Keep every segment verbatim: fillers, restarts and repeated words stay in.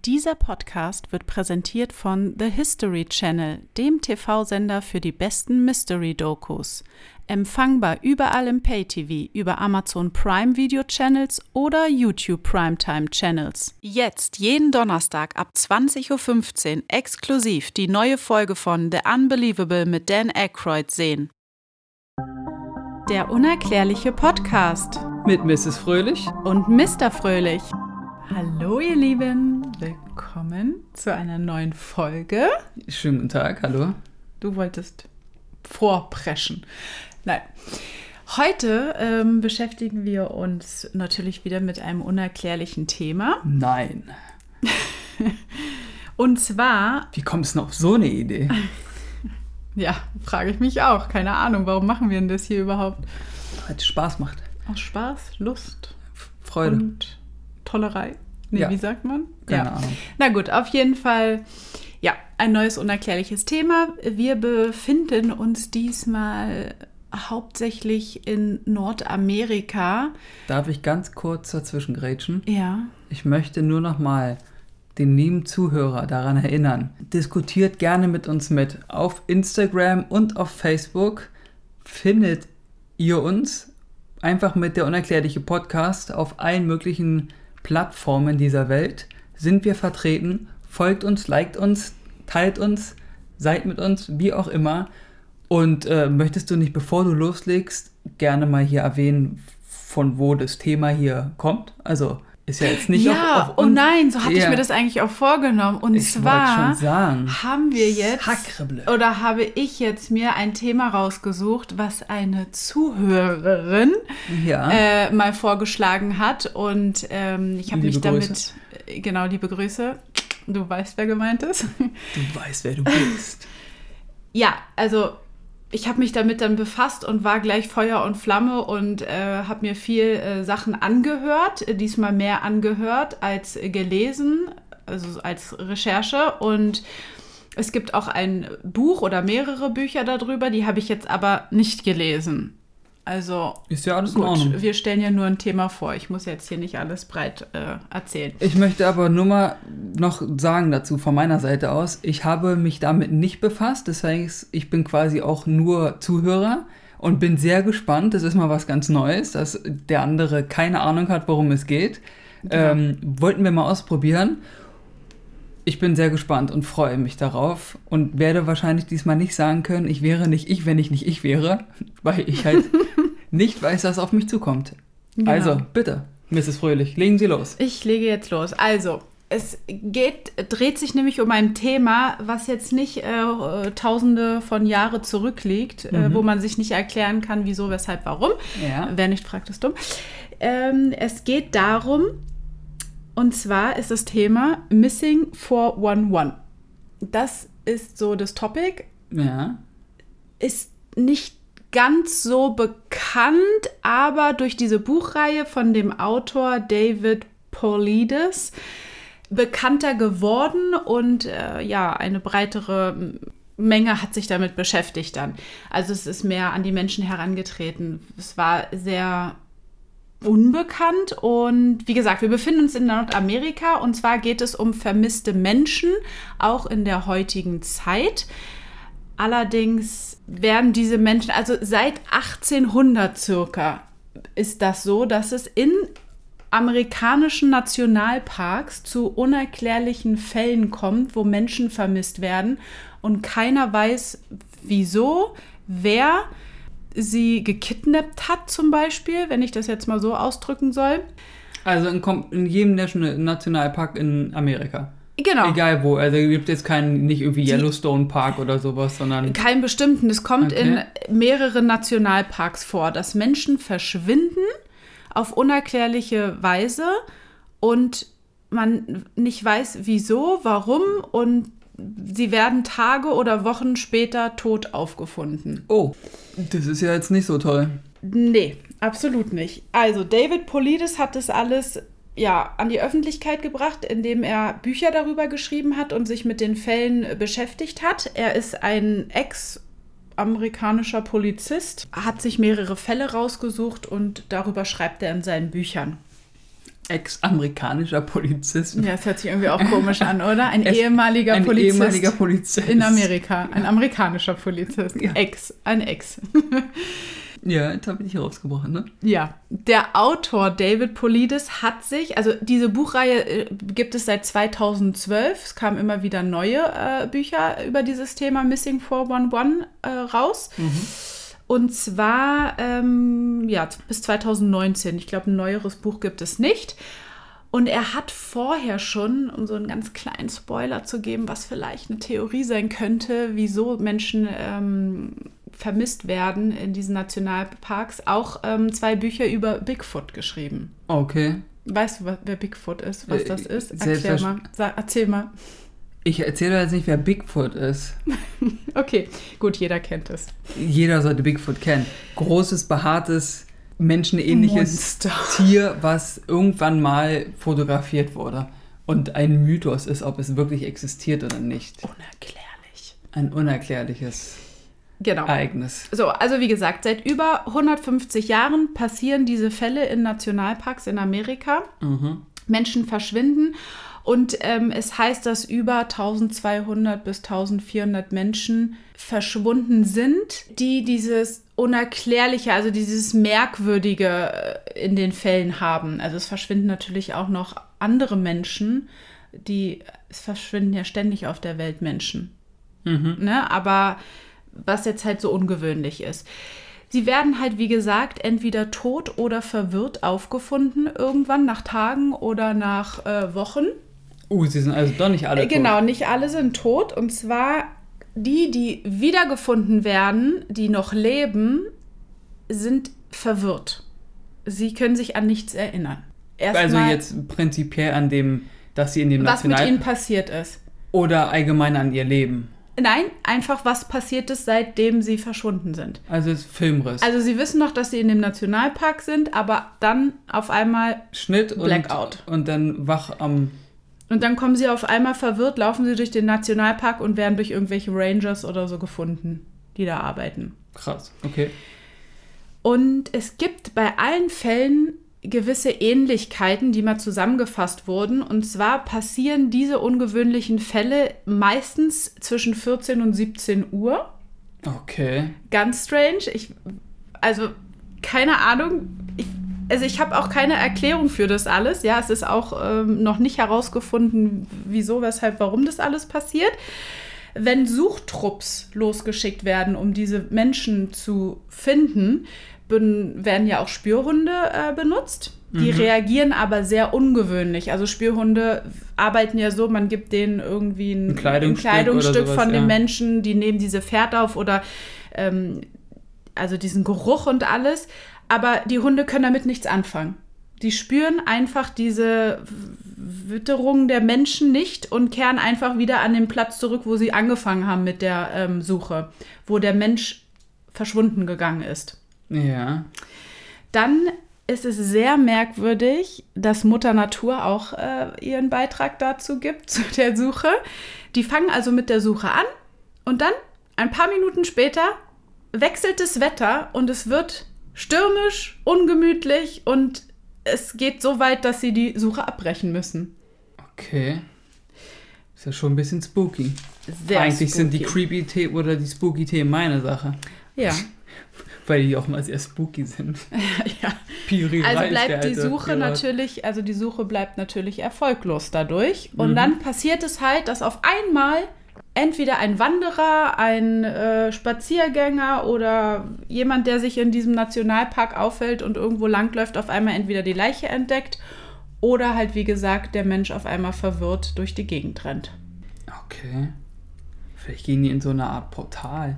Dieser Podcast wird präsentiert von The History Channel, dem T V-Sender für die besten Mystery-Dokus. Empfangbar überall im Pay-T V, über Amazon Prime Video Channels oder YouTube Primetime Channels. Jetzt jeden Donnerstag ab zwanzig Uhr fünfzehn exklusiv die neue Folge von The Unbelievable mit Dan Aykroyd sehen. Der unerklärliche Podcast mit Misses Fröhlich und Mister Fröhlich. Hallo ihr Lieben, willkommen zu einer neuen Folge. Schönen guten Tag, hallo. Du wolltest vorpreschen. Nein. Heute ähm, beschäftigen wir uns natürlich wieder mit einem unerklärlichen Thema. Nein. Und zwar... Wie kommst du denn auf so eine Idee? Ja, frage ich mich auch. Keine Ahnung, warum machen wir denn das hier überhaupt? Weil es Spaß macht. Aus Spaß, Lust, Freude und Tollerei. Nee, ja. Wie sagt man? Keine ja. Ahnung. Na gut, auf jeden Fall, ja, ein neues unerklärliches Thema. Wir befinden uns diesmal hauptsächlich in Nordamerika. Darf ich ganz kurz dazwischen grätschen? Ja. Ich möchte nur noch mal den lieben Zuhörer daran erinnern. Diskutiert gerne mit uns mit. Auf Instagram und auf Facebook findet ihr uns einfach mit der unerklärliche Podcast auf allen möglichen Plattformen dieser Welt sind wir vertreten. Folgt uns, liked uns, teilt uns, seid mit uns, wie auch immer. Und äh, möchtest du nicht, bevor du loslegst, gerne mal hier erwähnen, von wo das Thema hier kommt? Also ist ja jetzt nicht ja, auf, auf oh nein, so hatte ja. ich mir das eigentlich auch vorgenommen. Und ich zwar schon sagen. haben wir jetzt, Hackreble. oder habe ich jetzt mir ein Thema rausgesucht, was eine Zuhörerin ja. äh, mal vorgeschlagen hat. Und ähm, ich habe mich damit, äh, genau, liebe Grüße, du weißt, wer gemeint ist. Du weißt, wer du bist. Ja, also... Ich habe mich damit dann befasst und war gleich Feuer und Flamme und äh, habe mir viel äh, Sachen angehört, diesmal mehr angehört als gelesen, also als Recherche. Und es gibt auch ein Buch oder mehrere Bücher darüber, die habe ich jetzt aber nicht gelesen. Also ist ja alles gut, in Ordnung. Wir stellen ja nur ein Thema vor. Ich muss jetzt hier nicht alles breit äh, erzählen. Ich möchte aber nur mal noch sagen dazu von meiner Seite aus, ich habe mich damit nicht befasst, das heißt, ich bin quasi auch nur Zuhörer und bin sehr gespannt, das ist mal was ganz Neues, dass der andere keine Ahnung hat, worum es geht. Ja. Ähm, wollten wir mal ausprobieren. Ich bin sehr gespannt und freue mich darauf und werde wahrscheinlich diesmal nicht sagen können, ich wäre nicht ich, wenn ich nicht ich wäre, weil ich halt nicht weiß, was auf mich zukommt. Genau. Also, bitte, Misses Fröhlich, legen Sie los. Ich lege jetzt los. Also, es geht, dreht sich nämlich um ein Thema, was jetzt nicht äh, tausende von Jahren zurückliegt, mhm. äh, wo man sich nicht erklären kann, wieso, weshalb, warum. Ja. Wer nicht fragt, ist dumm. Ähm, es geht darum, und zwar ist das Thema Missing vier eins eins. Das ist so das Topic. Ja. Ist nicht ganz so bekannt, aber durch diese Buchreihe von dem Autor David Paulides bekannter geworden und äh, ja, eine breitere Menge hat sich damit beschäftigt dann. Also es ist mehr an die Menschen herangetreten. Es war sehr unbekannt und wie gesagt, wir befinden uns in Nordamerika und zwar geht es um vermisste Menschen, auch in der heutigen Zeit. Allerdings werden diese Menschen, also seit achtzehnhundert circa ist das so, dass es in amerikanischen Nationalparks zu unerklärlichen Fällen kommt, wo Menschen vermisst werden und keiner weiß, wieso, wer sie gekidnappt hat zum Beispiel, wenn ich das jetzt mal so ausdrücken soll. Also in, in jedem Nationalpark in Amerika? Genau. Egal wo, also es gibt jetzt keinen, nicht irgendwie Yellowstone Park oder sowas, sondern... Keinen bestimmten, es kommt okay. in mehreren Nationalparks vor, dass Menschen verschwinden auf unerklärliche Weise und man nicht weiß, wieso, warum und sie werden Tage oder Wochen später tot aufgefunden. Oh, das ist ja jetzt nicht so toll. Nee, absolut nicht. Also David Paulides hat das alles ja, an die Öffentlichkeit gebracht, indem er Bücher darüber geschrieben hat und sich mit den Fällen beschäftigt hat. Er ist ein ex-amerikanischer Polizist, hat sich mehrere Fälle rausgesucht und darüber schreibt er in seinen Büchern. Ex-amerikanischer Polizist. Ja, das hört sich irgendwie auch komisch an, oder? Ein Es, ehemaliger ein Polizist. ehemaliger Polizist. In Amerika. Ein amerikanischer Polizist. Ja. Ex. Ein Ex. Ja, jetzt habe ich dich rausgebrochen, ne? Ja. Der Autor David Paulides hat sich, also diese Buchreihe äh, gibt es seit zweitausendzwölf. Es kamen immer wieder neue äh, Bücher über dieses Thema Missing vier eins eins äh, raus. Mhm. Und zwar, ähm, ja, bis zweitausendneunzehn. Ich glaube, ein neueres Buch gibt es nicht. Und er hat vorher schon, um so einen ganz kleinen Spoiler zu geben, was vielleicht eine Theorie sein könnte, wieso Menschen ähm, vermisst werden in diesen Nationalparks, auch ähm, zwei Bücher über Bigfoot geschrieben. Okay. Weißt du, wer Bigfoot ist, was das ist? Erklär Selbstversch- mal. Sag, erzähl mal. Ich erzähle jetzt nicht, wer Bigfoot ist. Okay, gut, jeder kennt es. Jeder sollte Bigfoot kennen. Großes, behaartes, menschenähnliches Monster. Tier, was irgendwann mal fotografiert wurde. Und ein Mythos ist, ob es wirklich existiert oder nicht. Unerklärlich. Ein unerklärliches Genau. Ereignis. So, also wie gesagt, seit über hundertfünfzig Jahren passieren diese Fälle in Nationalparks in Amerika. Mhm. Menschen verschwinden. Und ähm, es heißt, dass über eintausendzweihundert bis eintausendvierhundert Menschen verschwunden sind, die dieses Unerklärliche, also dieses Merkwürdige in den Fällen haben. Also es verschwinden natürlich auch noch andere Menschen, die, es verschwinden ja ständig auf der Welt Menschen. Mhm. Ne? Aber was jetzt halt so ungewöhnlich ist. Sie werden halt, wie gesagt, entweder tot oder verwirrt aufgefunden, irgendwann nach Tagen oder nach äh, Wochen. Uh, sie sind also doch nicht alle tot. Genau, nicht alle sind tot. Und zwar die, die wiedergefunden werden, die noch leben, sind verwirrt. Sie können sich an nichts erinnern. Erstmal, also jetzt prinzipiell an dem, dass sie in dem was mit National... ihnen passiert ist. Oder allgemein an ihr Leben. Nein, einfach was passiert ist, seitdem sie verschwunden sind. Also es ist Filmriss. Also sie wissen noch, dass sie in dem Nationalpark sind, aber dann auf einmal Schnitt Blackout. Und, und dann wach am... Und dann kommen sie auf einmal verwirrt, laufen sie durch den Nationalpark und werden durch irgendwelche Rangers oder so gefunden, die da arbeiten. Krass, okay. Und es gibt bei allen Fällen gewisse Ähnlichkeiten, die mal zusammengefasst wurden. Und zwar passieren diese ungewöhnlichen Fälle meistens zwischen vierzehn und siebzehn Uhr. Okay. Ganz strange. Ich, also, keine Ahnung. Ich, also ich habe auch keine Erklärung für das alles. Ja, es ist auch ähm, noch nicht herausgefunden, wieso, weshalb, warum das alles passiert. Wenn Suchtrupps losgeschickt werden, um diese Menschen zu finden, werden ja auch Spürhunde äh, benutzt. Die mhm. reagieren aber sehr ungewöhnlich. Also Spürhunde arbeiten ja so, man gibt denen irgendwie ein, ein Kleidungsstück, ein Kleidungsstück sowas, von ja. den Menschen, die nehmen diese Fährte auf oder ähm, also diesen Geruch und alles. Aber die Hunde können damit nichts anfangen. Die spüren einfach diese Witterung der Menschen nicht und kehren einfach wieder an den Platz zurück, wo sie angefangen haben mit der ähm, Suche, wo der Mensch verschwunden gegangen ist. Ja. Dann ist es sehr merkwürdig, dass Mutter Natur auch äh, ihren Beitrag dazu gibt, zu der Suche. Die fangen also mit der Suche an und dann, ein paar Minuten später, wechselt das Wetter und es wird stürmisch, ungemütlich und es geht so weit, dass sie die Suche abbrechen müssen. Okay. Ist ja schon ein bisschen spooky. Sehr Eigentlich spooky. sind die creepy Themen oder die spooky Themen meine Sache. Ja. Weil die auch mal sehr spooky sind. Ja. Piri Also Reis, bleibt die alte Suche Pirat. natürlich, also die Suche bleibt natürlich erfolglos dadurch. Und Mhm. dann passiert es halt, dass auf einmal entweder ein Wanderer, ein äh, Spaziergänger oder jemand, der sich in diesem Nationalpark aufhält und irgendwo langläuft, auf einmal entweder die Leiche entdeckt oder halt, wie gesagt, der Mensch auf einmal verwirrt durch die Gegend rennt. Okay. Vielleicht gehen die in so eine Art Portal.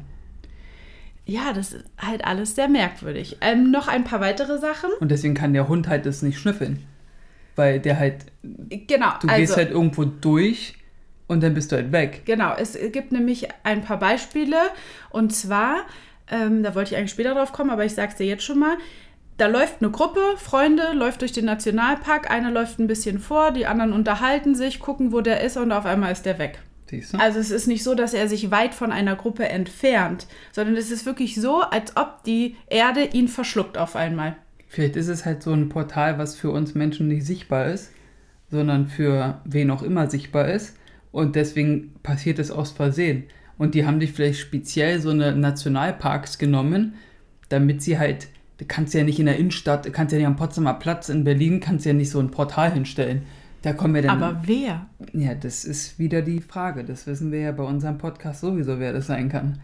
Ja, das ist halt alles sehr merkwürdig. Ähm, noch ein paar weitere Sachen. Und deswegen kann der Hund halt das nicht schnüffeln. Weil der halt, Genau, du also, gehst halt irgendwo durch und dann bist du halt weg. Genau, es gibt nämlich ein paar Beispiele. Und zwar, ähm, da wollte ich eigentlich später drauf kommen, aber ich sag's dir jetzt schon mal. Da läuft eine Gruppe, Freunde, läuft durch den Nationalpark. Einer läuft ein bisschen vor, die anderen unterhalten sich, gucken, wo der ist und auf einmal ist der weg. Siehst du? Also es ist nicht so, dass er sich weit von einer Gruppe entfernt, sondern es ist wirklich so, als ob die Erde ihn verschluckt auf einmal. Vielleicht ist es halt so ein Portal, was für uns Menschen nicht sichtbar ist, sondern für wen auch immer sichtbar ist. Und deswegen passiert es aus Versehen. Und die haben sich vielleicht speziell so eine Nationalparks genommen, damit sie halt, du kannst ja nicht in der Innenstadt, du kannst ja nicht am Potsdamer Platz in Berlin, kannst ja nicht so ein Portal hinstellen. Da kommen wir dann. Aber wer? Ja, das ist wieder die Frage. Das wissen wir ja bei unserem Podcast sowieso, wer das sein kann.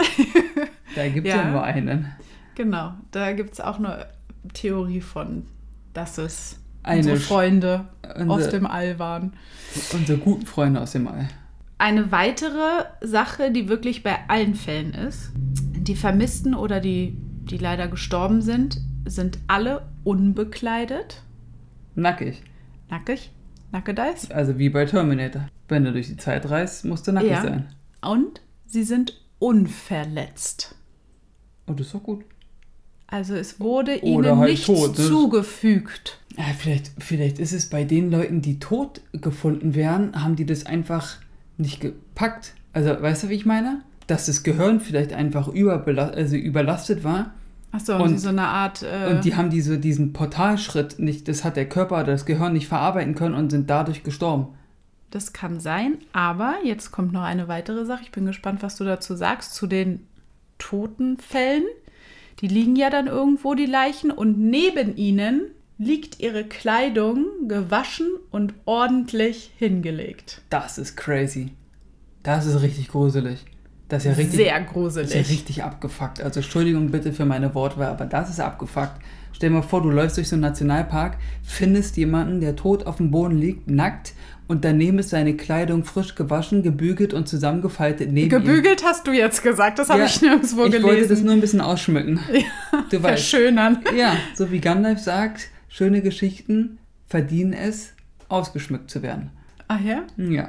Da gibt es ja. ja nur einen. Genau, da gibt es auch eine Theorie von, dass es eine unsere Freunde unsere, aus dem All waren. Unsere guten Freunde aus dem All. Eine weitere Sache, die wirklich bei allen Fällen ist, die Vermissten oder die, die leider gestorben sind, sind alle unbekleidet. Nackig. Nackig? Nackedeis? Also wie bei Terminator. Wenn du durch die Zeit reist, musst du nackig ja. sein. Und sie sind unverletzt. Oh, das ist doch gut. Also es wurde Oder ihnen halt nichts tot. zugefügt. Ja, vielleicht, vielleicht ist es bei den Leuten, die tot gefunden werden, haben die das einfach nicht gepackt. Also, weißt du, wie ich meine? Dass das Gehirn vielleicht einfach überbela- also überlastet war. Achso, und, und so eine Art... Äh und die haben diese, diesen Portalschritt nicht, das hat der Körper oder das Gehirn nicht verarbeiten können und sind dadurch gestorben. Das kann sein, aber jetzt kommt noch eine weitere Sache. Ich bin gespannt, was du dazu sagst, zu den Totenfällen. Die liegen ja dann irgendwo, die Leichen, und neben ihnen liegt ihre Kleidung gewaschen und ordentlich hingelegt. Das ist crazy. Das ist richtig gruselig. Das ist ja richtig, sehr gruselig. Das ist ja richtig abgefuckt. Also Entschuldigung bitte für meine Wortwahl, aber das ist abgefuckt. Stell dir mal vor, du läufst durch so einen Nationalpark, findest jemanden, der tot auf dem Boden liegt, nackt, und daneben ist seine Kleidung frisch gewaschen, gebügelt und zusammengefaltet neben Gebügelt ihm. Hast du jetzt gesagt, das habe ja, ich nirgendwo ich gelesen. Ich wollte das nur ein bisschen ausschmücken. Ja, du weißt. Verschönern. Ja, so wie Gandalf sagt, schöne Geschichten verdienen es, ausgeschmückt zu werden. Ach ja? Ja.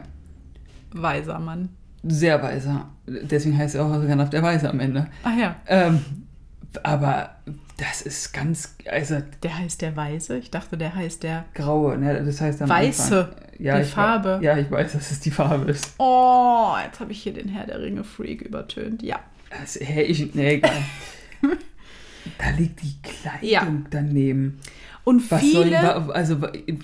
Weiser Mann. Sehr weiser. Deswegen heißt er auch Gandalf der Weise am Ende. Ach ja. Ähm, aber das ist ganz, also... Der heißt der Weise? Ich dachte, der heißt der... Graue, ne, das heißt am Weiße, Anfang. Ja, die ich, Farbe. Ja, ich weiß, dass es die Farbe ist. Oh, jetzt habe ich hier den Herr der Ringe-Freak übertönt. Ja. Das, hey, ich, nee, egal. Da liegt die Kleidung ja. daneben. Und was viele... Soll, also,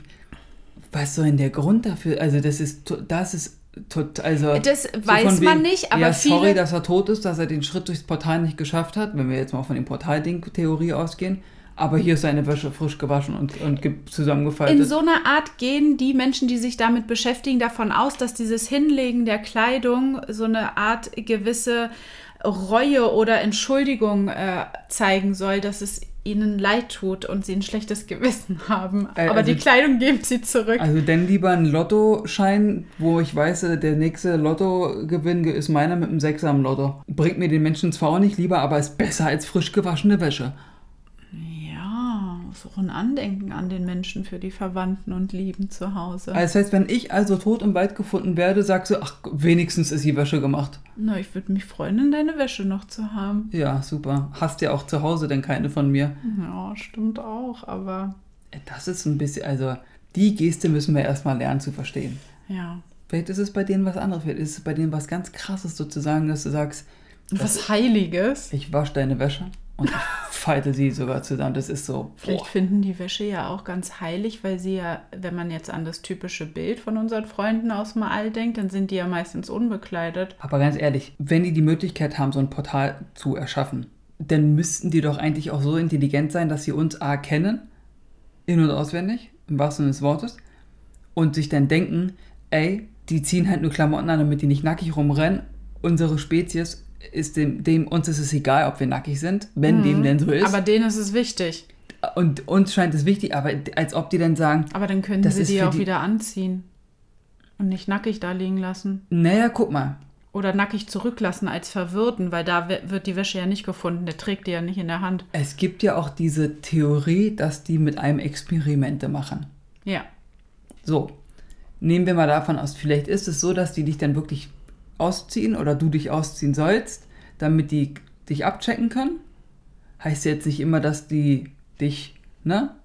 was soll denn der Grund dafür? Also, das ist, das ist tot, also... Das so weiß man wegen, nicht, aber ja, viele... sorry, dass er tot ist, dass er den Schritt durchs Portal nicht geschafft hat, wenn wir jetzt mal von dem Portal-Ding-Theorie ausgehen. Aber hier ist seine Wäsche frisch gewaschen und, und zusammengefaltet. In so einer Art gehen die Menschen, die sich damit beschäftigen, davon aus, dass dieses Hinlegen der Kleidung so eine Art gewisse Reue oder Entschuldigung äh, zeigen soll, dass es ihnen leid tut und sie ein schlechtes Gewissen haben. Äh, Aber also, die Kleidung geben sie zurück. Also dann lieber ein Lottoschein, wo ich weiß, der nächste Lottogewinn ist meiner mit einem Sechser am Lotto. Bringt mir den Menschen zwar auch nicht lieber, aber ist besser als frisch gewaschene Wäsche. Ja, so ein Andenken an den Menschen für die Verwandten und Lieben zu Hause. Das heißt, wenn ich also tot im Wald gefunden werde, sagst du, ach, wenigstens ist die Wäsche gemacht. Na, ich würde mich freuen, deine Wäsche noch zu haben. Ja, super. Hast ja auch zu Hause denn keine von mir. Ja, stimmt auch, aber... Das ist ein bisschen, also die Geste müssen wir erstmal lernen zu verstehen. Ja. Vielleicht ist es bei denen was anderes, vielleicht ist es bei denen was ganz Krasses sozusagen, dass du sagst... Was Heiliges. Ich wasche deine Wäsche und ich falte sie sogar zusammen. Das ist so... Vielleicht boah. finden die Wäsche ja auch ganz heilig, weil sie ja, wenn man jetzt an das typische Bild von unseren Freunden aus dem All denkt, dann sind die ja meistens unbekleidet. Aber ganz ehrlich, wenn die die Möglichkeit haben, so ein Portal zu erschaffen, dann müssten die doch eigentlich auch so intelligent sein, dass sie uns A kennen, in- und auswendig, im wahrsten Sinne des Wortes, und sich dann denken, ey, die ziehen halt nur Klamotten an, damit die nicht nackig rumrennen. Unsere Spezies ist dem, dem uns ist es egal, ob wir nackig sind, wenn mhm. dem denn so ist. Aber denen ist es wichtig. Und uns scheint es wichtig, aber als ob die dann sagen... Aber dann können sie die auch die wieder anziehen und nicht nackig da liegen lassen. Naja, guck mal. Oder nackig zurücklassen als Verwirrten, weil da wird die Wäsche ja nicht gefunden, der trägt die ja nicht in der Hand. Es gibt ja auch diese Theorie, dass die mit einem Experimente machen. Ja. So, nehmen wir mal davon aus, vielleicht ist es so, dass die dich dann wirklich ausziehen oder du dich ausziehen sollst, damit die dich abchecken können. Heißt jetzt nicht immer, dass die dich, ne,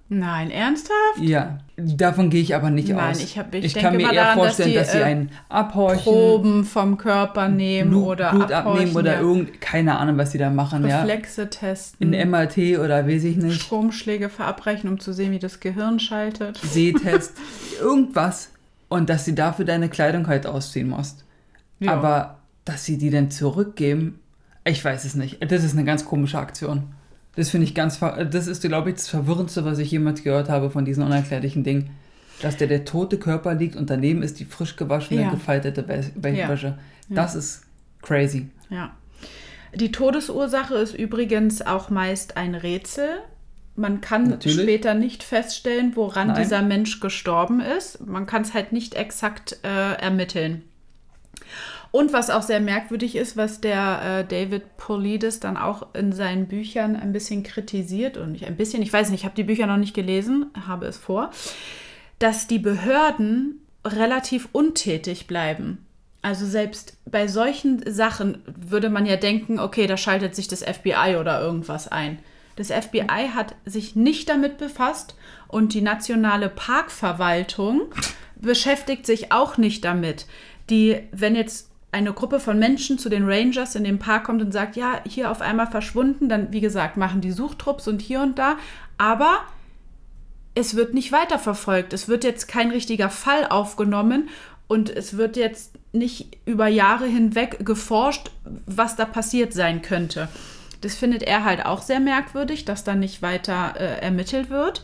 Nein, ernsthaft? Ja, davon gehe ich aber nicht Nein, aus. ich, hab, ich, ich denke kann mir mal eher daran, vorstellen, dass, dass, die, sie äh, einen abhorchen, Proben vom Körper nehmen Blut, oder Blut abhorchen, abnehmen oder ja. irgend, keine Ahnung, was sie da machen. Reflexe ja. testen. In M R T oder weiß ich nicht. Stromschläge verabreichen, um zu sehen, wie das Gehirn schaltet. Sehtest, irgendwas. Und dass sie dafür deine Kleidung halt ausziehen musst. Ja. Aber dass sie die dann zurückgeben, ich weiß es nicht. Das ist eine ganz komische Aktion. Das finde ich ganz, ver- das ist, glaube ich, das Verwirrendste, was ich jemals gehört habe von diesen unerklärlichen Dingen. Dass der, der tote Körper liegt und daneben ist die frisch gewaschene, Ja. gefaltete Be- Bettwäsche. Ja. Das ist crazy. Ja. Die Todesursache ist übrigens auch meist ein Rätsel. Man kann Natürlich. später nicht feststellen, woran Nein. dieser Mensch gestorben ist. Man kann es halt nicht exakt äh, ermitteln. Und was auch sehr merkwürdig ist, was der äh, David Paulides dann auch in seinen Büchern ein bisschen kritisiert, und nicht ein bisschen, ich weiß nicht, ich habe die Bücher noch nicht gelesen, habe es vor, dass die Behörden relativ untätig bleiben. Also selbst bei solchen Sachen würde man ja denken, okay, da schaltet sich das F B I oder irgendwas ein. Das F B I hat sich nicht damit befasst und die nationale Parkverwaltung beschäftigt sich auch nicht damit. Die, wenn jetzt eine Gruppe von Menschen zu den Rangers in den Park kommt und sagt, ja, hier auf einmal verschwunden, dann, wie gesagt, machen die Suchtrupps und hier und da, aber es wird nicht weiterverfolgt. Es wird jetzt kein richtiger Fall aufgenommen und es wird jetzt nicht über Jahre hinweg geforscht, was da passiert sein könnte. Das findet er halt auch sehr merkwürdig, dass da nicht weiter äh, ermittelt wird.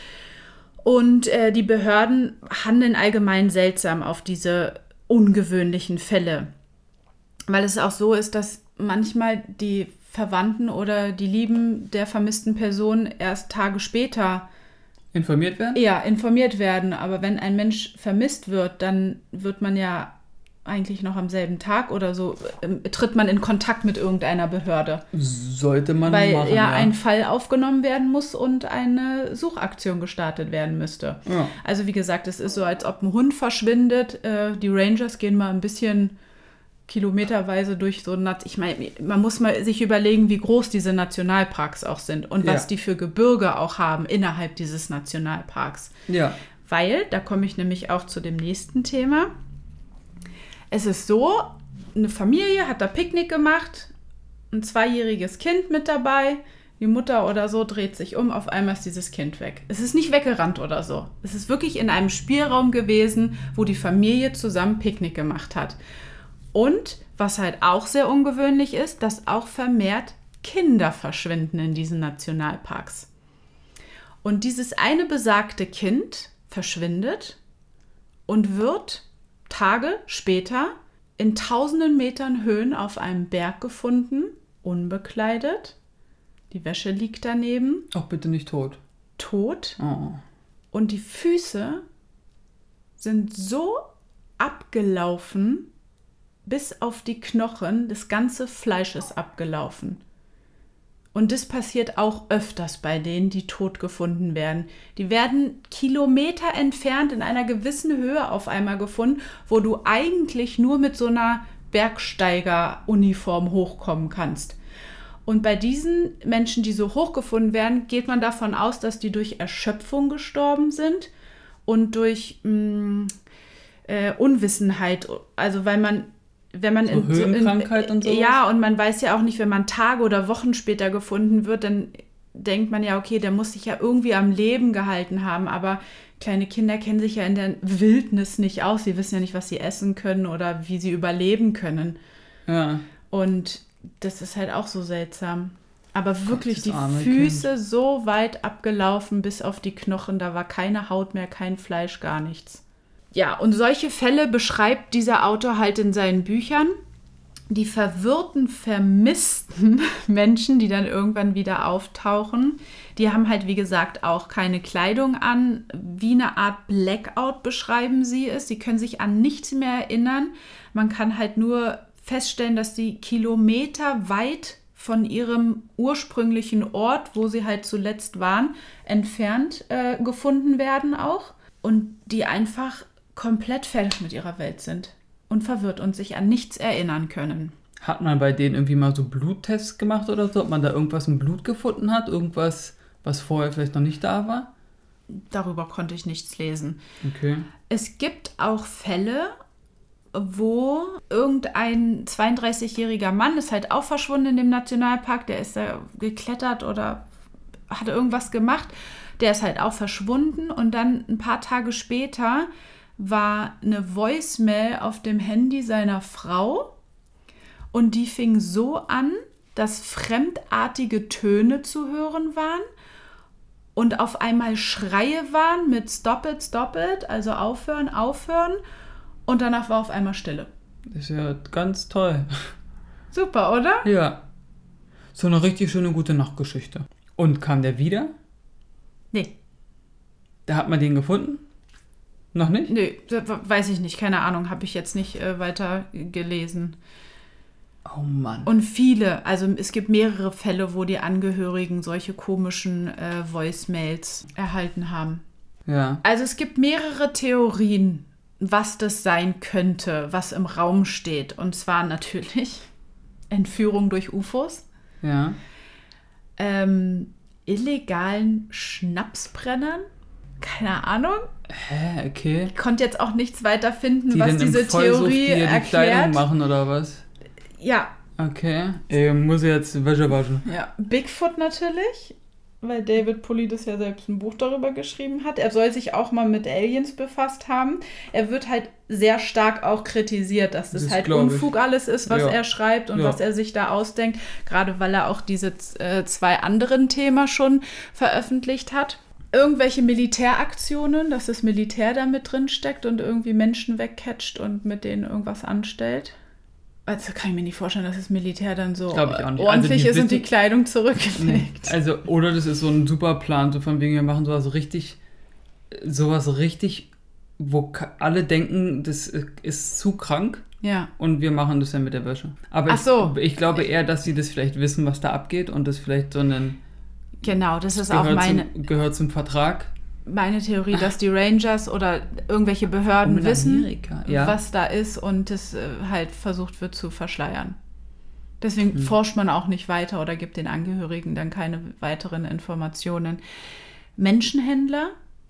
Und äh, die Behörden handeln allgemein seltsam auf diese ungewöhnlichen Fälle. Weil es auch so ist, dass manchmal die Verwandten oder die Lieben der vermissten Person erst Tage später Informiert werden? ja, informiert werden. Aber wenn ein Mensch vermisst wird, dann wird man ja eigentlich noch am selben Tag oder so, äh, tritt man in Kontakt mit irgendeiner Behörde. Sollte man Weil machen, ja, ja ein Fall aufgenommen werden muss und eine Suchaktion gestartet werden müsste. Ja. Also wie gesagt, es ist so, als ob ein Hund verschwindet. Äh, die Rangers gehen mal ein bisschen kilometerweise durch so ein... Ich meine, man muss mal sich überlegen, wie groß diese Nationalparks auch sind und was Ja. die für Gebirge auch haben innerhalb dieses Nationalparks. Ja. Weil, da komme ich nämlich auch zu dem nächsten Thema. Es ist so, eine Familie hat da Picknick gemacht, ein zweijähriges Kind mit dabei, die Mutter oder so dreht sich um, auf einmal ist dieses Kind weg. Es ist nicht weggerannt oder so. Es ist wirklich in einem Spielraum gewesen, wo die Familie zusammen Picknick gemacht hat. Und was halt auch sehr ungewöhnlich ist, dass auch vermehrt Kinder verschwinden in diesen Nationalparks. Und dieses eine besagte Kind verschwindet und wird Tage später in tausenden Metern Höhen auf einem Berg gefunden, unbekleidet. Die Wäsche liegt daneben, Auch bitte nicht tot. tot. Oh. Und die Füße sind so abgelaufen, bis auf die Knochen, das ganze Fleisch ist abgelaufen. Und das passiert auch öfters bei denen, die tot gefunden werden. Die werden Kilometer entfernt in einer gewissen Höhe auf einmal gefunden, wo du eigentlich nur mit so einer Bergsteiger-Uniform hochkommen kannst. Und bei diesen Menschen, die so hoch gefunden werden, geht man davon aus, dass die durch Erschöpfung gestorben sind und durch mh, äh, Unwissenheit. Also weil man, wenn man So in Höhenkrankheit so in, und sowas? Ja, und man weiß ja auch nicht, wenn man Tage oder Wochen später gefunden wird, dann denkt man ja, okay, der muss sich ja irgendwie am Leben gehalten haben. Aber kleine Kinder kennen sich ja in der Wildnis nicht aus. Sie wissen ja nicht, was sie essen können oder wie sie überleben können. Ja. Und das ist halt auch so seltsam. Aber wirklich das die arme Füße so weit abgelaufen bis auf die Knochen, da war keine Haut mehr, kein Fleisch, gar nichts. Ja, und solche Fälle beschreibt dieser Autor halt in seinen Büchern. Die verwirrten, vermissten Menschen, die dann irgendwann wieder auftauchen, die haben halt, wie gesagt, auch keine Kleidung an. Wie eine Art Blackout beschreiben sie es. Sie können sich an nichts mehr erinnern. Man kann halt nur feststellen, dass die Kilometer weit von ihrem ursprünglichen Ort, wo sie halt zuletzt waren, entfernt äh, gefunden werden auch. Und die einfach komplett fertig mit ihrer Welt sind und verwirrt und sich an nichts erinnern können. Hat man bei denen irgendwie mal so Bluttests gemacht oder so? Ob man da irgendwas im Blut gefunden hat? Irgendwas, was vorher vielleicht noch nicht da war? darüber konnte ich nichts lesen. Okay. Es gibt auch Fälle, wo irgendein zweiunddreißigjähriger Mann ist halt auch verschwunden in dem Nationalpark, der ist da geklettert oder hat irgendwas gemacht, der ist halt auch verschwunden und dann ein paar Tage später war eine Voicemail auf dem Handy seiner Frau und die fing so an, dass fremdartige Töne zu hören waren und auf einmal Schreie waren mit Stop it, stop it, also aufhören, aufhören. Und danach war auf einmal Stille. Das ist ja ganz toll. Super, oder? Ja. So eine richtig schöne gute Nachtgeschichte. Und kam der wieder? Nee. Da hat man den gefunden? Noch nicht? Nee, weiß ich nicht. Keine Ahnung, habe ich jetzt nicht äh, weiter gelesen. Oh Mann. Und viele, also es gibt mehrere Fälle, wo die Angehörigen solche komischen äh, Voicemails erhalten haben. Ja. Also es gibt mehrere Theorien, was das sein könnte, was im Raum steht. Und zwar natürlich Entführung durch U F Os, Ja. ähm, illegalen Schnapsbrennern, keine Ahnung. Hä, okay. Ich konnte jetzt auch nichts weiter finden, Die was dann diese im Vollsuff Theorie dir die erklärt. Kleidung machen oder was? Ja, Okay. Ich muss jetzt Wäsche waschen. ja. Bigfoot natürlich, weil David Paulides ja selbst ein Buch darüber geschrieben hat. Er soll sich auch mal mit Aliens befasst haben. Er wird halt sehr stark auch kritisiert, dass das, Das halt glaub ich. Unfug alles ist, was Ja. er schreibt und Ja. was er sich da ausdenkt. Gerade weil er auch diese äh, zwei anderen Themen schon veröffentlicht hat. Irgendwelche Militäraktionen, dass das Militär da mit drin steckt und irgendwie Menschen wegcatcht und mit denen irgendwas anstellt. Also kann ich mir nicht vorstellen, dass das Militär dann so Glaub ich auch nicht. ordentlich Also die ist und die wissen- Kleidung zurücklegt. Nee. Also, oder das ist so ein super Plan, so von wegen, wir machen sowas richtig, sowas richtig, wo ka- alle denken, das ist zu krank Ja. und wir machen das dann mit der Wäsche. Aber Ach so. ich, ich glaube eher, dass sie das vielleicht wissen, was da abgeht und das vielleicht so ein Genau, das ist auch gehört, meine, zum, gehört zum Vertrag. meine Theorie, dass die Rangers oder irgendwelche Behörden Oh, in wissen, Amerika, ja. was da ist und das äh, halt versucht wird zu verschleiern. Deswegen Hm. forscht man auch nicht weiter oder gibt den Angehörigen dann keine weiteren Informationen. Menschenhändler,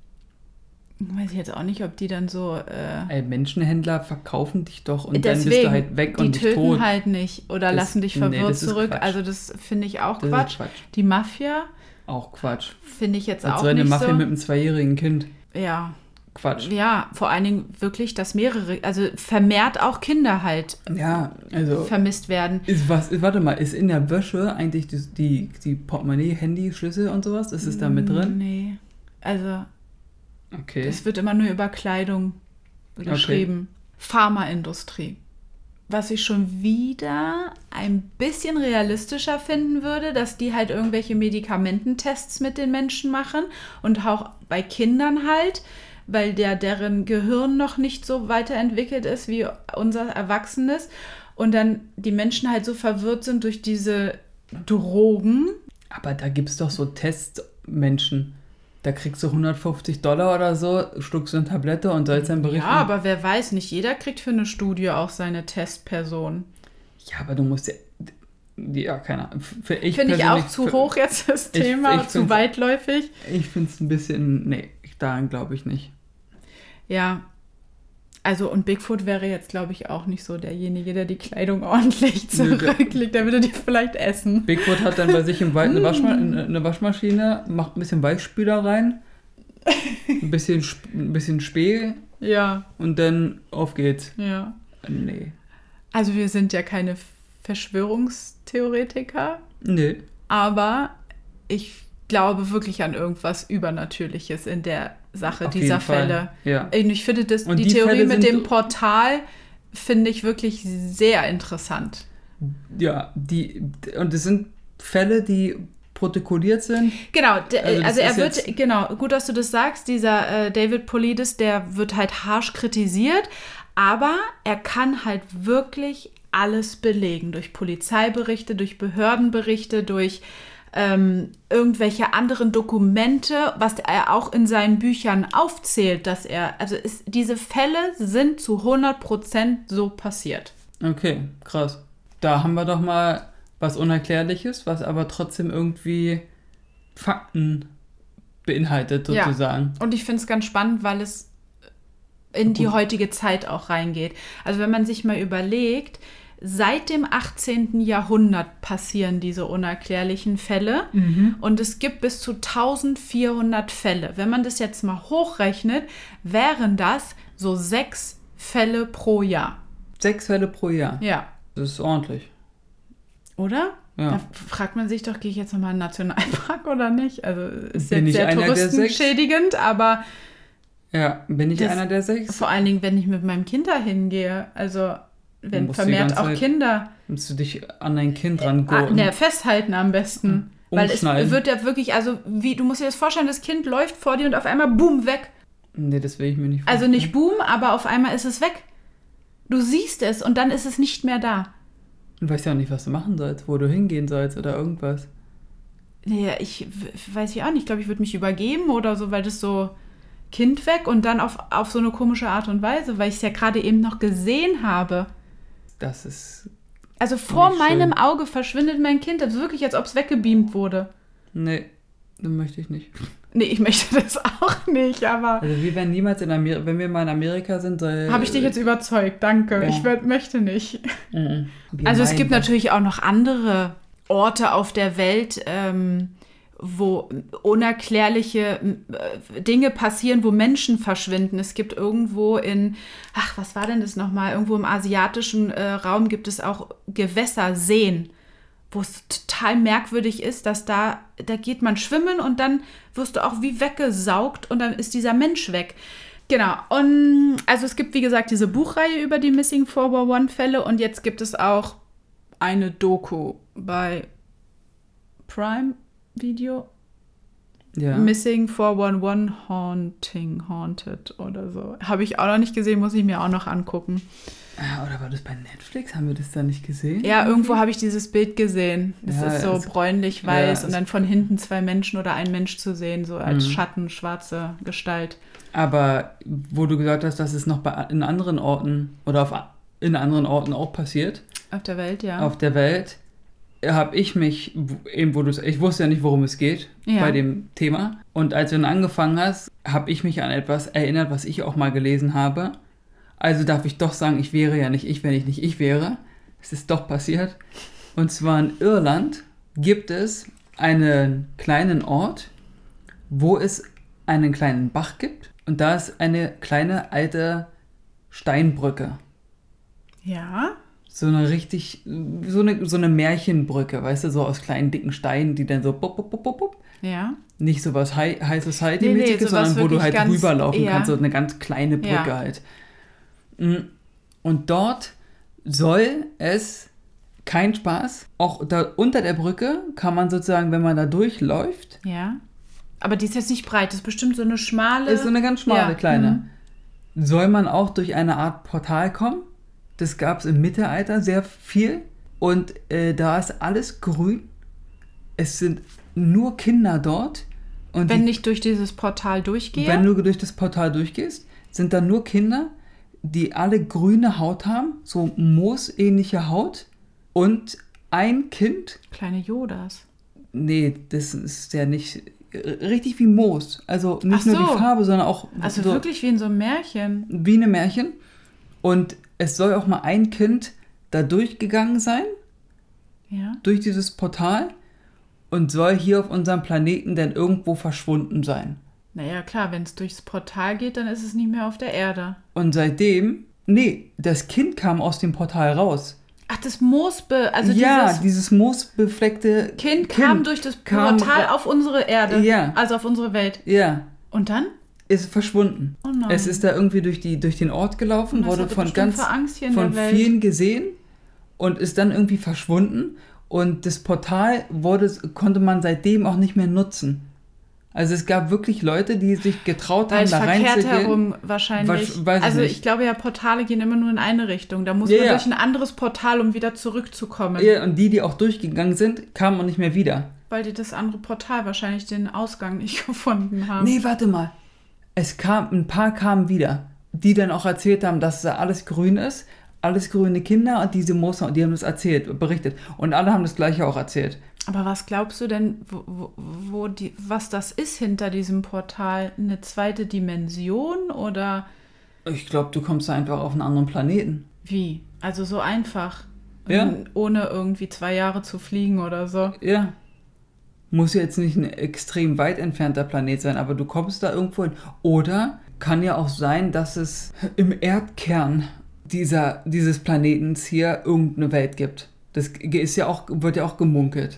weiß ich jetzt auch nicht, ob die dann so... Äh, Ey, Menschenhändler verkaufen dich doch und deswegen, dann bist du halt weg die und dich töten tot. halt nicht oder Das- lassen dich nee, verwirrt das ist zurück. Quatsch. Also das finde ich auch Das Quatsch. ist Quatsch. Die Mafia Auch Quatsch. finde ich jetzt Als auch so eine nicht Mafia so. mit einem zweijährigen Kind. Ja, Quatsch. ja, vor allen Dingen wirklich, dass mehrere, also vermehrt auch Kinder halt Ja, also vermisst werden. ist was, ist, warte mal, ist in der Wäsche eigentlich die, die, die Portemonnaie, Handy, Schlüssel und sowas? Ist es da mit drin? Nee, also Okay. es wird immer nur über Kleidung geschrieben. Pharmaindustrie. Was ich schon wieder ein bisschen realistischer finden würde, dass die halt irgendwelche Medikamententests mit den Menschen machen und auch bei Kindern halt, weil der deren Gehirn noch nicht so weiterentwickelt ist wie unser Erwachsenes und dann die Menschen halt so verwirrt sind durch diese Drogen. Aber da gibt es doch so Testmenschen. Da kriegst du hundertfünfzig Dollar oder so, schluckst du eine Tablette und sollst dann berichten. Ja, aber wer weiß, nicht jeder kriegt für eine Studie auch seine Testperson. Ja, aber du musst ja... Ja, keine Ahnung. Für- Ich Finde ich persönlich- auch zu für- hoch jetzt das Ich- Thema, ich zu find's- weitläufig. Ich finde es ein bisschen... Nee, daran glaube ich nicht. Ja, also und Bigfoot wäre jetzt, glaube ich, auch nicht so derjenige, der die Kleidung ordentlich Nö, der- zurücklegt. Der würde die vielleicht essen. Bigfoot hat dann bei sich im Wald eine, Waschma eine Waschmaschine, macht ein bisschen Weichspüler rein, ein bisschen, Sp- ein bisschen Spee Ja, und dann auf geht's. ja. Nee. Also wir sind ja keine Verschwörungstheoretiker, Nee. aber ich glaube wirklich an irgendwas Übernatürliches in der Sache Auf dieser jeden Fall. Fälle. Ja. Und ich finde das, Und die, die Theorie Fälle mit sind- dem Portal finde ich wirklich sehr interessant. Ja, die, und es sind Fälle, die protokolliert sind. Genau, der, Also also, das er ist wird, jetzt- genau, gut, dass du das sagst, dieser äh, David Paulides, der wird halt harsch kritisiert, aber er kann halt wirklich alles belegen, durch Polizeiberichte, durch Behördenberichte, durch ähm, irgendwelche anderen Dokumente, was er auch in seinen Büchern aufzählt, dass er, also ist, diese Fälle sind zu hundert Prozent so passiert. Okay, krass. Da haben wir doch mal was Unerklärliches, was aber trotzdem irgendwie Fakten beinhaltet sozusagen. Ja. Und ich finde es ganz spannend, weil es in die heutige Zeit auch reingeht. Also wenn man sich mal überlegt, seit dem achtzehnten Jahrhundert passieren diese unerklärlichen Fälle mhm. und es gibt bis zu eintausendvierhundert Fälle. Wenn man das jetzt mal hochrechnet, wären das so sechs Fälle pro Jahr. Sechs Fälle pro Jahr? Ja. Das ist ordentlich. Oder? Ja. Da fragt man sich doch, gehe ich jetzt nochmal in den Nationalpark oder nicht? Also ist Bin jetzt ich sehr einer der touristenschädigend, aber ja, bin ich das, einer der sechs? Vor allen Dingen, wenn ich mit meinem Kind dahin gehe. Also wenn vermehrt auch Zeit, Kinder. Musst du dich an dein Kind ran äh, ne, festhalten am besten. Weil es wird ja wirklich, also wie, du musst dir das vorstellen, das Kind läuft vor dir und auf einmal boom, weg. Nee, das will ich mir nicht vorstellen. Also nicht boom, aber auf einmal ist es weg. Du siehst es und dann ist es nicht mehr da. Du weißt ja auch nicht, was du machen sollst, wo du hingehen sollst oder irgendwas. Ja, ich weiß ja auch nicht. Ich glaube, ich würde mich übergeben oder so, weil das so Kind weg und dann auf, auf so eine komische Art und Weise, weil ich es ja gerade eben noch gesehen habe. Das ist Also vor nicht meinem schön. Auge verschwindet mein Kind. Das ist wirklich, als ob es weggebeamt wurde. Nee, das möchte ich nicht. Nee, ich möchte das auch nicht, aber... Also wir werden niemals in Amerika, wenn wir mal in Amerika sind, soll... Habe ich dich jetzt überzeugt, danke. Ja. Ich werd, möchte nicht. Mhm. Also es gibt natürlich auch noch andere Orte auf der Welt, ähm, wo unerklärliche äh, Dinge passieren, wo Menschen verschwinden. Es gibt irgendwo in, ach, was war denn das nochmal? Irgendwo im asiatischen äh, Raum gibt es auch Gewässer, Seen, wo es total merkwürdig ist, dass da, da geht man schwimmen und dann wirst du auch wie weggesaugt und dann ist dieser Mensch weg. Genau, und also es gibt, wie gesagt, diese Buchreihe über die Missing vier eins eins-Fälle und jetzt gibt es auch eine Doku bei Prime Video. Ja. Missing vier eins eins Haunting, Haunted oder so. Habe ich auch noch nicht gesehen, muss ich mir auch noch angucken. Ja, oder war das bei Netflix? Haben wir das da nicht gesehen? Ja, irgendwo habe ich dieses Bild gesehen. Das Ja, ist so es- bräunlich-weiß ja, und dann von hinten zwei Menschen oder ein Mensch zu sehen, so als Mhm. Schatten, schwarze Gestalt. Aber wo du gesagt hast, dass es noch bei, in anderen Orten oder auf, in anderen Orten auch passiert, Auf der Welt, ja. auf der Welt, habe ich mich, eben wo du ich wusste ja nicht, worum es geht Ja. bei dem Thema. Und als du dann angefangen hast, habe ich mich an etwas erinnert, was ich auch mal gelesen habe. Also darf ich doch sagen, ich wäre ja nicht ich, wenn ich nicht ich wäre. Es ist doch passiert. Und zwar in Irland gibt es einen kleinen Ort, wo es einen kleinen Bach gibt. Und da ist eine kleine alte Steinbrücke. Ja. So eine richtig, so eine, so eine Märchenbrücke, weißt du, so aus kleinen, dicken Steinen, die dann so bup, bup, bup, bup, bup. Ja. Nicht so was High, High Nee, nee, Society-mäßiges, sowas sondern wo du wirklich halt ganz- rüberlaufen ja. kannst, so eine ganz kleine Brücke Ja. halt. Und dort soll es, kein Spaß, auch da unter der Brücke kann man sozusagen, wenn man da durchläuft, Ja. Aber die ist jetzt nicht breit, das ist bestimmt so eine schmale... ist so eine ganz schmale Ja, kleine, soll man auch durch eine Art Portal kommen. Das gab es im Mittelalter sehr viel. Und äh, da ist alles grün. Es sind nur Kinder dort. Und Wenn die, ich durch dieses Portal durchgehe? wenn du durch das Portal durchgehst, sind da nur Kinder, die alle grüne Haut haben, so moosähnliche Haut. Und ein Kind, Kleine Yodas. nee, das ist ja nicht richtig wie Moos. Also nicht Ach nur so. die Farbe, sondern auch Also so wirklich wie in so einem Märchen. wie eine Märchen. Und es soll auch mal ein Kind da durchgegangen sein, Ja. durch dieses Portal, und soll hier auf unserem Planeten dann irgendwo verschwunden sein. Naja, klar, wenn es durchs Portal geht, dann ist es nicht mehr auf der Erde. Und seitdem, nee, das Kind kam aus dem Portal raus. Ach, das Moosbe, also ja, dieses dieses moosbefleckte Kind kam durch das kam Portal ra- auf unsere Erde. Ja. Also auf unsere Welt. Ja, Und dann? ist verschwunden. Oh nein. Es ist da irgendwie durch, die, durch den Ort gelaufen, Was wurde hat er von bestimmt ganz für Angst hier in von der Welt? vielen gesehen und ist dann irgendwie verschwunden. Und das Portal wurde, konnte man seitdem auch nicht mehr nutzen. Also es gab wirklich Leute, die sich getraut Weil haben, es da verkehrt reinzugehen. herum wahrscheinlich. Wasch- weiß ich also nicht. ich glaube ja, Portale gehen immer nur in eine Richtung. Da muss Ja, man ja. durch ein anderes Portal, um wieder zurückzukommen. Ja, und die, die auch durchgegangen sind, kamen auch nicht mehr wieder. Weil die das andere Portal wahrscheinlich den Ausgang nicht gefunden haben. Nee, warte mal. Es kam, ein paar kamen wieder, die dann auch erzählt haben, dass da alles grün ist, alles grüne Kinder und diese Mooshaut, die haben das erzählt, berichtet. Und alle haben das Gleiche auch erzählt. Aber was glaubst du denn, wo, wo, wo die, was das ist hinter diesem Portal? Eine zweite Dimension oder Ich glaube, du kommst da einfach auf einen anderen Planeten. wie? Also so einfach. Ja. Ohne irgendwie zwei Jahre zu fliegen oder so. Ja. Muss ja jetzt nicht ein extrem weit entfernter Planet sein, aber du kommst da irgendwo hin. Oder kann ja auch sein, dass es im Erdkern dieser, dieses Planetens hier irgendeine Welt gibt. Das ist ja auch, wird ja auch gemunkelt.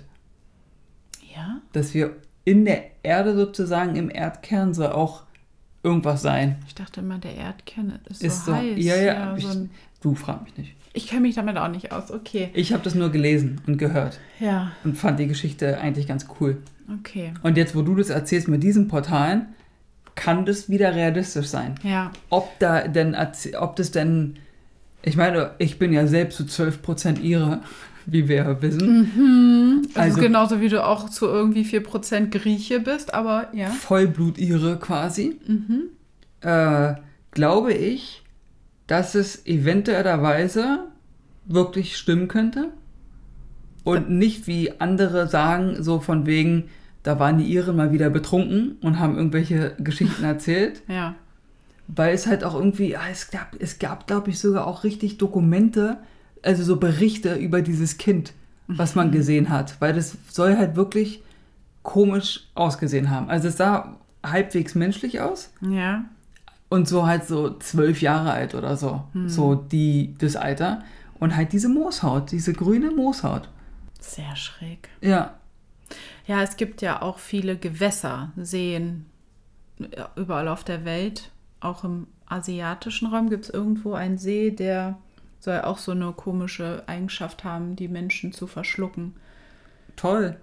Ja? Dass wir in der Erde sozusagen, im Erdkern soll auch irgendwas sein. Ich dachte immer, der Erdkern ist, Ist so so, heiß. ja, ja, so ich, ein, du frag mich nicht. ich kenne mich damit auch nicht aus. Okay. Ich habe das nur gelesen und gehört Ja, und fand die Geschichte eigentlich ganz cool. okay. Und jetzt, wo du das erzählst mit diesen Portalen, kann das wieder realistisch sein. Ja. Ob da denn, erz- ob das denn, ich meine, ich bin ja selbst zu zwölf Prozent Ire, wie wir ja wissen. Also, Also- genauso wie du auch zu irgendwie vier Prozent Grieche bist, aber ja. Vollblut-Ire quasi. Mhm. Äh, glaube ich, dass es eventuellerweise wirklich stimmen könnte. Und nicht wie andere sagen, so von wegen, da waren die Iren mal wieder betrunken und haben irgendwelche Geschichten erzählt. Ja. Weil es halt auch irgendwie, ja, es gab, es gab, glaube ich, sogar auch richtig Dokumente, also so Berichte über dieses Kind, was man gesehen hat. Weil das soll halt wirklich komisch ausgesehen haben. Also es sah halbwegs menschlich aus Ja. und so halt so zwölf Jahre alt oder so. So die, das Alter. Und halt diese Mooshaut, diese grüne Mooshaut. Sehr schräg. Ja, Ja, es gibt ja auch viele Gewässer, Seen, ja, überall auf der Welt. Auch im asiatischen Raum gibt es irgendwo einen See, der soll auch so eine komische Eigenschaft haben, die Menschen zu verschlucken. toll.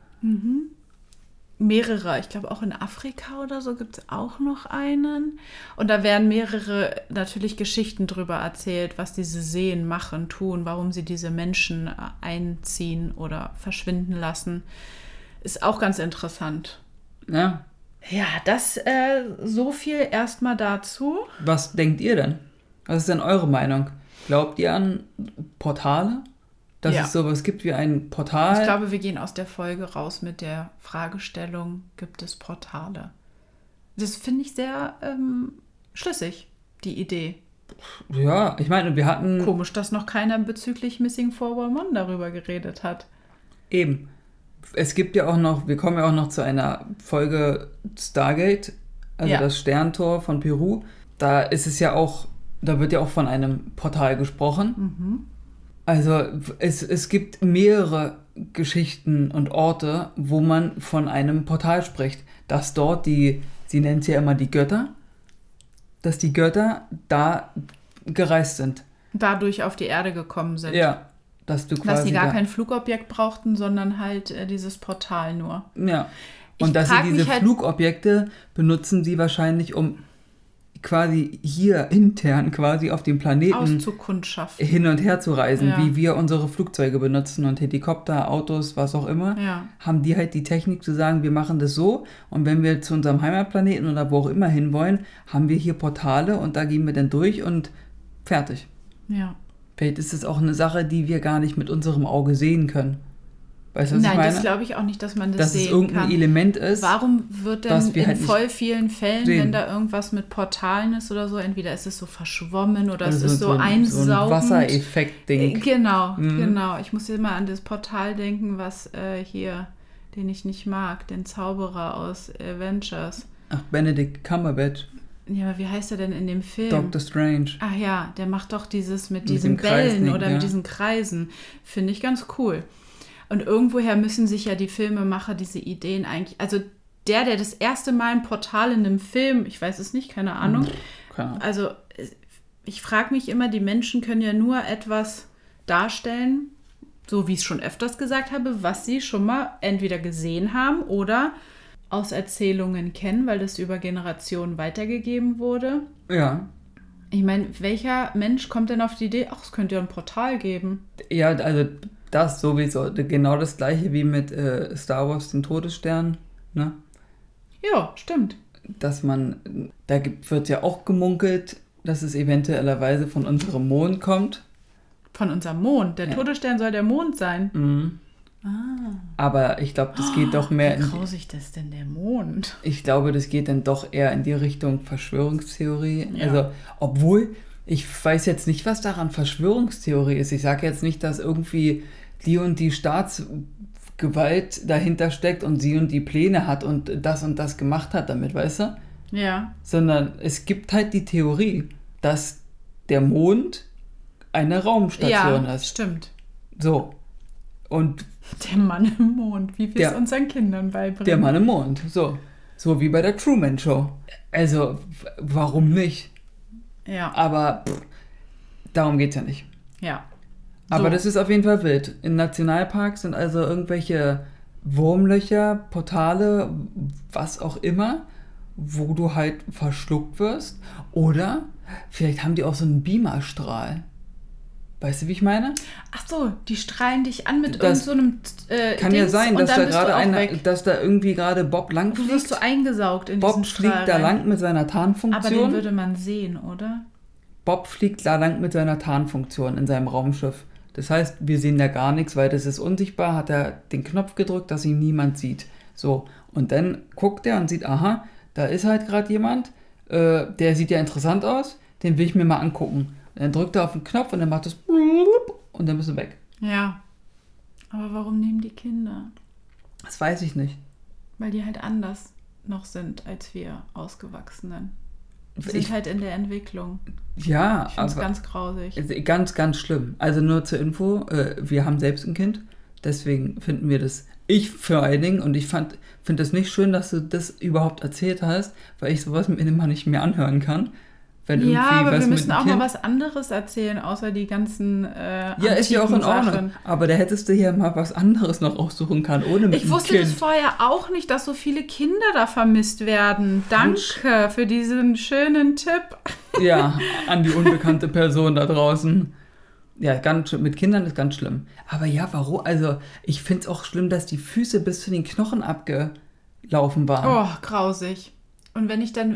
Mehrere, ich glaube auch in Afrika oder so gibt es auch noch einen. Und da werden mehrere natürlich Geschichten drüber erzählt, was diese Seen machen, tun, warum sie diese Menschen äh, einziehen oder verschwinden lassen. Ist auch ganz interessant. Ja. Ja, das äh, so viel erstmal dazu. Was denkt ihr denn? Was ist denn eure Meinung? Glaubt ihr an Portale? Dass Ja. es sowas gibt wie ein Portal? Ich glaube, wir gehen aus der Folge raus mit der Fragestellung, gibt es Portale? Das finde ich sehr ähm, schlüssig, die Idee. Ja, ich meine, wir hatten Komisch, dass noch keiner bezüglich Missing vier eins eins darüber geredet hat. eben, es gibt ja auch noch, wir kommen ja auch noch zu einer Folge Stargate, also Ja. das Sterntor von Peru. Da ist es ja auch, da wird ja auch von einem Portal gesprochen. Also es, es gibt mehrere Geschichten und Orte, wo man von einem Portal spricht. Dass dort die, sie nennt es ja immer die Götter, dass die Götter da gereist sind. Dadurch auf die Erde gekommen sind. Ja, dass du quasi Dass sie gar da, kein Flugobjekt brauchten, sondern halt äh, dieses Portal nur. ja. Ich Und dass sie frag mich diese halt- Flugobjekte benutzen sie wahrscheinlich, um quasi hier intern quasi auf dem Planeten Auszukundschaften. hin und her zu reisen, Ja. wie wir unsere Flugzeuge benutzen und Helikopter, Autos, was auch immer, Ja. haben die halt die Technik zu sagen, wir machen das so und wenn wir zu unserem Heimatplaneten oder wo auch immer hinwollen, haben wir hier Portale und da gehen wir dann durch und fertig. Ja. Vielleicht ist es auch eine Sache, die wir gar nicht mit unserem Auge sehen können. Weißt du, was Nein, ich meine? das glaube ich auch nicht, dass man das Dass sehen es irgendein kann. Element ist. Warum wird denn was wir in halt nicht voll vielen Fällen, sehen. wenn da irgendwas mit Portalen ist oder so, entweder ist es so verschwommen oder Also es ist so, ein- einsaugend. So ein Wassereffekt-Ding. Äh, Genau, Mhm. genau. Ich muss immer an das Portal denken, was äh, hier, den ich nicht mag, den Zauberer aus Avengers. Ach, Benedict Cumberbatch, Ja, aber wie heißt er denn in dem Film? Doctor Strange. Ach ja, der macht doch dieses mit Mit diesen dem Kreis Bällen nicht, oder ja. mit diesen Kreisen. Finde ich ganz cool. Und irgendwoher müssen sich ja die Filmemacher diese Ideen eigentlich, also der, der das erste Mal ein Portal in einem Film, ich weiß es nicht, keine Ahnung. Keine Ahnung. Also ich frage mich immer, die Menschen können ja nur etwas darstellen, so wie ich es schon öfters gesagt habe, was sie schon mal entweder gesehen haben oder aus Erzählungen kennen, weil das über Generationen weitergegeben wurde. Ja. Ich meine, welcher Mensch kommt denn auf die Idee, ach, es könnte ja ein Portal geben? Ja, also das sowieso. Genau das gleiche wie mit äh, Star Wars, den Todesstern. Ne? Ja, stimmt. Dass man, da gibt, wird ja auch gemunkelt, dass es eventuellerweise von unserem Mond kommt. Von unserem Mond. Der Ja. Todesstern soll der Mond sein. Mhm. Ah. Aber ich glaube, das geht doch mehr Wie in... grausig das denn, der Mond? Ich glaube, das geht dann doch eher in die Richtung Verschwörungstheorie. Ja. Also, obwohl, ich weiß jetzt nicht, was daran Verschwörungstheorie ist. Ich sage jetzt nicht, dass irgendwie die und die Staatsgewalt dahinter steckt und sie und die Pläne hat und das und das gemacht hat damit, weißt du? Ja. Sondern es gibt halt die Theorie, dass der Mond eine Raumstation Ja, ist. stimmt. So. Und Der Mann im Mond, wie wir es Der- unseren Kindern beibringen. der Mann im Mond. So. So wie bei der Truman Show. Also, w- warum nicht? Ja, Aber pff, darum geht's ja nicht. ja. Aber So. das ist auf jeden Fall wild. In Nationalparks sind also irgendwelche Wurmlöcher, Portale, was auch immer, wo du halt verschluckt wirst. Oder vielleicht haben die auch so einen Beamerstrahl. Weißt du, wie ich meine? Ach so, die strahlen dich an mit Das irgendeinem so äh, Kann ja Dings sein, und dass dann da bist du gerade auch einer, weg. dass da irgendwie gerade Bob lang Du wirst fliegt. so eingesaugt in Bob diesen Strahl fliegt da rein. lang mit seiner Aber den Tarnfunktion. würde man sehen, oder? Bob fliegt da lang mit seiner Tarnfunktion in seinem Raumschiff. Das heißt, wir sehen da gar nichts, weil das ist unsichtbar, hat er den Knopf gedrückt, dass ihn niemand sieht. So, und dann guckt er und sieht, aha, da ist halt gerade jemand, äh, der sieht ja interessant aus, den will ich mir mal angucken. Und dann drückt er auf den Knopf und dann macht das und dann bist du weg. Ja. Aber warum nehmen die Kinder? Das weiß ich nicht. Weil die halt anders noch sind als wir Ausgewachsenen. Die sind Ich, halt in der Entwicklung. ja, Ich finde es aber ganz grausig. ganz, ganz schlimm. Also nur zur Info, äh, wir haben selbst ein Kind, deswegen finden wir das, ich vor allen Dingen, und ich fand, finde es nicht schön, dass du das überhaupt erzählt hast, weil ich sowas mir immer nicht mehr anhören kann. Wenn Ja, irgendwie aber was wir mit müssen dem auch Kind, mal was anderes erzählen, außer die ganzen äh, ja, ist ja auch in antiken Ordnung. Sachen. Aber da hättest du ja mal was anderes noch aussuchen können, ohne mit Ich dem wusste Kind. das vorher auch nicht, dass so viele Kinder da vermisst werden. Danke für diesen schönen Tipp. Ja, an die unbekannte Person da draußen. Ja, ganz schlimm. Mit Kindern ist ganz schlimm. Aber ja, warum? Also, ich finde es auch schlimm, dass die Füße bis zu den Knochen abgelaufen waren. Oh, grausig. Und wenn ich dann,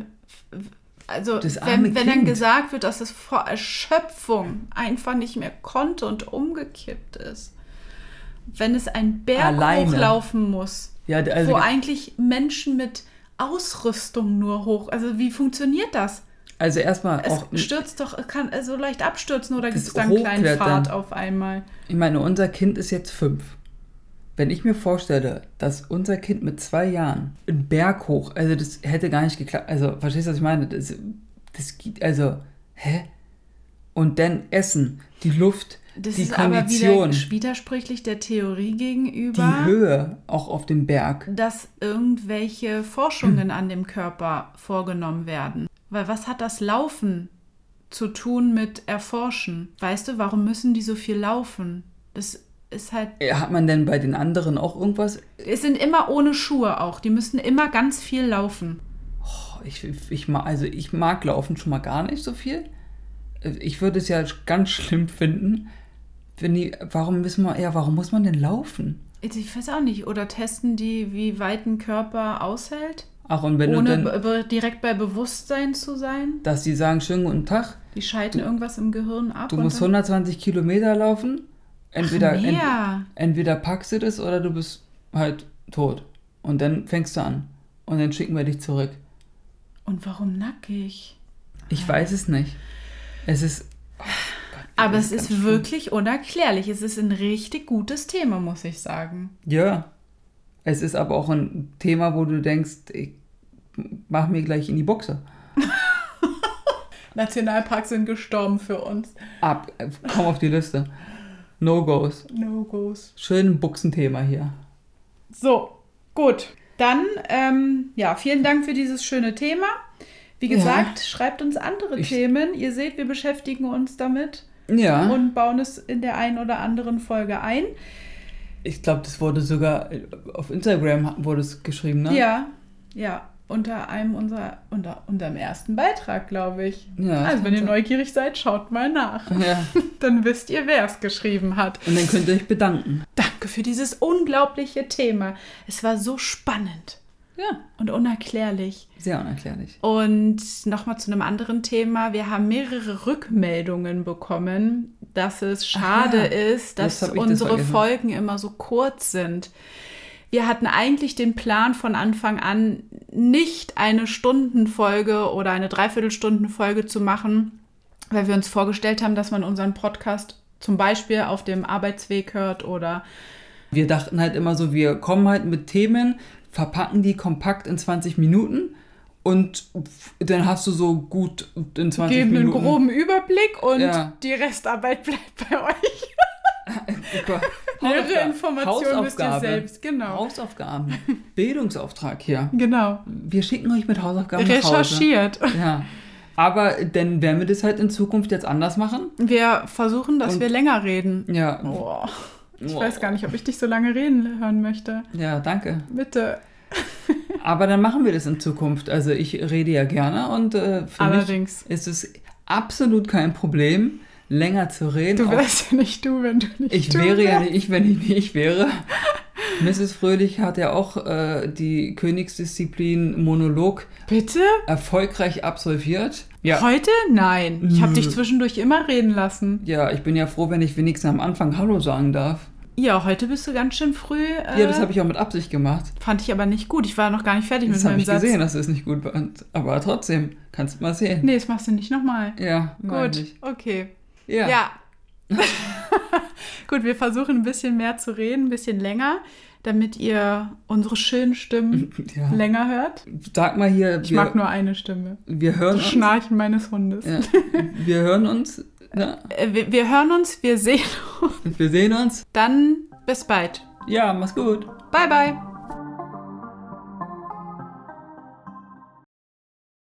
also Das arme wenn, wenn dann Kind. gesagt wird, dass es vor Erschöpfung einfach nicht mehr konnte und umgekippt ist. Wenn es einen Berg Alleine. hochlaufen muss, Ja, also, wo eigentlich Menschen mit Ausrüstung nur hoch, also wie funktioniert das? also erstmal Es auch, stürzt doch, kann so leicht abstürzen oder Das gibt es da einen kleinen Hochklettern. Fahrt auf einmal? ich meine, unser Kind ist jetzt fünf. Wenn ich mir vorstelle, dass unser Kind mit zwei Jahren einen Berg hoch, also das hätte gar nicht geklappt, also verstehst du, was ich meine? Das, das geht, also, hä? Und dann Essen, die Luft, Das die ist aber Kondition, wieder widersprüchlich der Theorie die gegenüber, Höhe auch auf dem Berg. dass irgendwelche Forschungen an dem Körper vorgenommen werden. Weil was hat das Laufen zu tun mit Erforschen? Weißt du, warum müssen die so viel laufen? Das ist halt, Hat man denn bei den anderen auch irgendwas? es sind immer ohne Schuhe auch. Die müssen immer ganz viel laufen. Oh, ich, ich, mag, also ich mag Laufen schon mal gar nicht so viel. Ich würde es ja ganz schlimm finden, wenn die, warum müssen wir, ja, warum muss man denn laufen? Ich weiß auch nicht. Oder testen die, wie weit ein Körper aushält, Ach, und wenn ohne du dann, be- direkt bei Bewusstsein zu sein. dass die sagen, schönen guten Tag, Die schalten irgendwas im Gehirn ab. du und musst dann- hundertzwanzig Kilometer laufen, entweder, Ach, ent, mehr. entweder packst du das oder du bist halt tot. Und dann fängst du an. Und dann schicken wir dich zurück. Und warum nackig? Ich weiß es nicht. Es ist... Oh Gott, Aber das es ist ganz wirklich unerklärlich. Es ist ein richtig gutes Thema, muss ich sagen. schlimm. Ja. Es ist aber auch ein Thema, wo du denkst, ich mach mir gleich in die Buchse. Nationalparks sind gestorben für uns. Ab, komm auf die Liste. No-Gos. No-Gos. Schön Buchsenthema hier. So, gut. Dann, ähm, ja, vielen Dank für dieses schöne Thema. Wie gesagt, Ja. schreibt uns andere Ich- Themen. Ihr seht, wir beschäftigen uns damit Ja. und bauen es in der einen oder anderen Folge ein. Ich glaube, das wurde sogar auf Instagram wurde es geschrieben, ne? Ja, ja. Unter einem unserer, unter unserem ersten Beitrag, glaube ich. Ja, Also, wenn ihr kann neugierig seid, schaut mal nach. sein. Ja. Dann wisst ihr, wer es geschrieben hat. Und dann könnt ihr euch bedanken. Danke für dieses unglaubliche Thema. Es war so spannend Ja. und unerklärlich. Sehr unerklärlich. Und nochmal zu einem anderen Thema. Wir haben mehrere Rückmeldungen bekommen, dass es schade Aha, ist, dass jetzt hab ich das unsere vergessen. Folgen immer so kurz sind. Wir hatten eigentlich den Plan von Anfang an, nicht eine Stundenfolge oder eine Dreiviertelstundenfolge zu machen, weil wir uns vorgestellt haben, dass man unseren Podcast zum Beispiel auf dem Arbeitsweg hört oder Wir dachten halt immer so, wir kommen halt mit Themen, verpacken die kompakt in zwanzig Minuten und dann hast du so gut in zwanzig geben Minuten... einen groben Überblick und Ja. die Restarbeit bleibt bei euch. Hausaufgaben. Ihre Informationen müsst ihr Hausaufgabe. selbst, genau. Hausaufgaben. Bildungsauftrag hier. Genau. Wir schicken euch mit Hausaufgaben nach Hause. Recherchiert. Ja. Aber dann werden wir das halt in Zukunft jetzt anders machen. Wir versuchen, dass Und- wir länger reden. Ja. Oh, ich Wow. weiß gar nicht, ob ich dich so lange reden hören möchte. Ja, danke. Bitte. Aber dann machen wir das in Zukunft. Also ich rede ja gerne und äh, für Allerdings. mich ist es absolut kein Problem, länger zu reden. Du Auch- wärst ja nicht du, wenn du nicht ich du wäre ja wärst. nicht ich, wenn ich nicht ich wäre. Misses Fröhlich hat ja auch äh, die Königsdisziplin Monolog Bitte? erfolgreich absolviert. Ja. Heute? Nein. Ich habe Nö. dich zwischendurch immer reden lassen. Ja, ich bin ja froh, wenn ich wenigstens am Anfang Hallo sagen darf. Ja, heute bist du ganz schön früh. Äh, Ja, das habe ich auch mit Absicht gemacht. Fand ich aber nicht gut. Ich war noch gar nicht fertig Das mit habe meinem ich Satz. gesehen, dass es nicht gut war. Aber trotzdem, kannst du mal sehen. Nee, das machst du nicht nochmal. Ja, mein Gut, ich. okay. Ja. Ja. Gut, wir versuchen ein bisschen mehr zu reden, ein bisschen länger, damit ihr unsere schönen Stimmen Ja. länger hört. Sag mal hier, Ich wir, mag nur eine Stimme. wir hören Das uns. Schnarchen meines Hundes. Ja, wir hören uns. Ne? Äh, Wir, wir hören uns, wir sehen uns. Wir sehen uns. Dann bis bald. Ja, mach's gut. Bye, bye.